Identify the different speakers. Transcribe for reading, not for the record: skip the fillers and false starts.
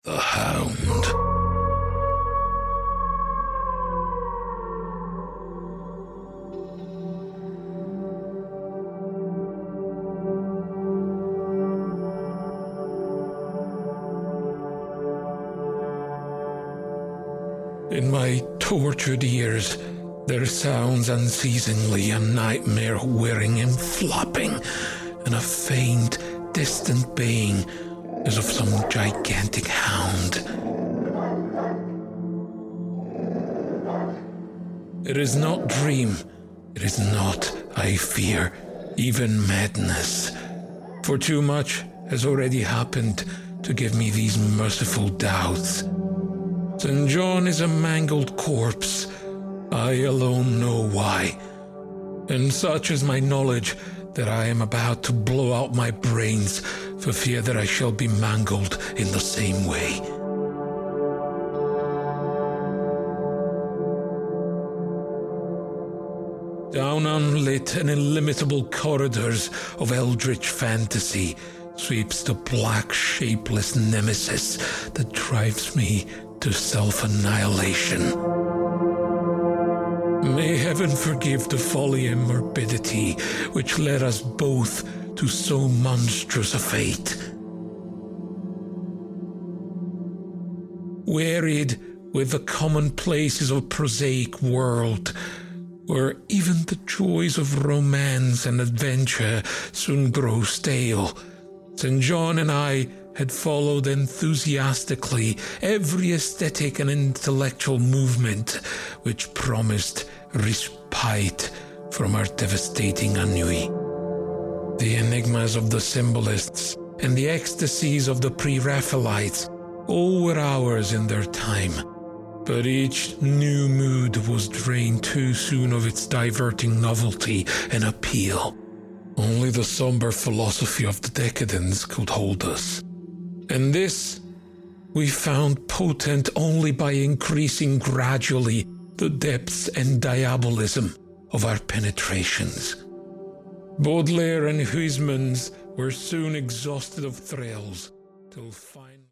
Speaker 1: The Hound. In my tortured ears, there sounds unceasingly a nightmare whirring and flopping, and a faint, distant baying as of some gigantic hound. It is not dream, it is not, I fear, even madness, for too much has already happened to give me these merciful doubts. St. John is a mangled corpse. I alone know why. And such is my knowledge that I am about to blow out my brains for fear that I shall be mangled in the same way. Down unlit and illimitable corridors of eldritch fantasy sweeps the black, shapeless nemesis that drives me to self-annihilation. May heaven forgive the folly and morbidity which led us both to so monstrous a fate. Wearied with the commonplaces of a prosaic world, where even the joys of romance and adventure soon grow stale, St. John and I had followed enthusiastically every aesthetic and intellectual movement which promised respite from our devastating ennui. The enigmas of the symbolists and the ecstasies of the pre-Raphaelites all were ours in their time, but each new mood was drained too soon of its diverting novelty and appeal. Only the somber philosophy of the decadence could hold us. And this we found potent only by increasing gradually the depths and diabolism of our penetrations. Baudelaire and Huysmans were soon exhausted of thrills, till finally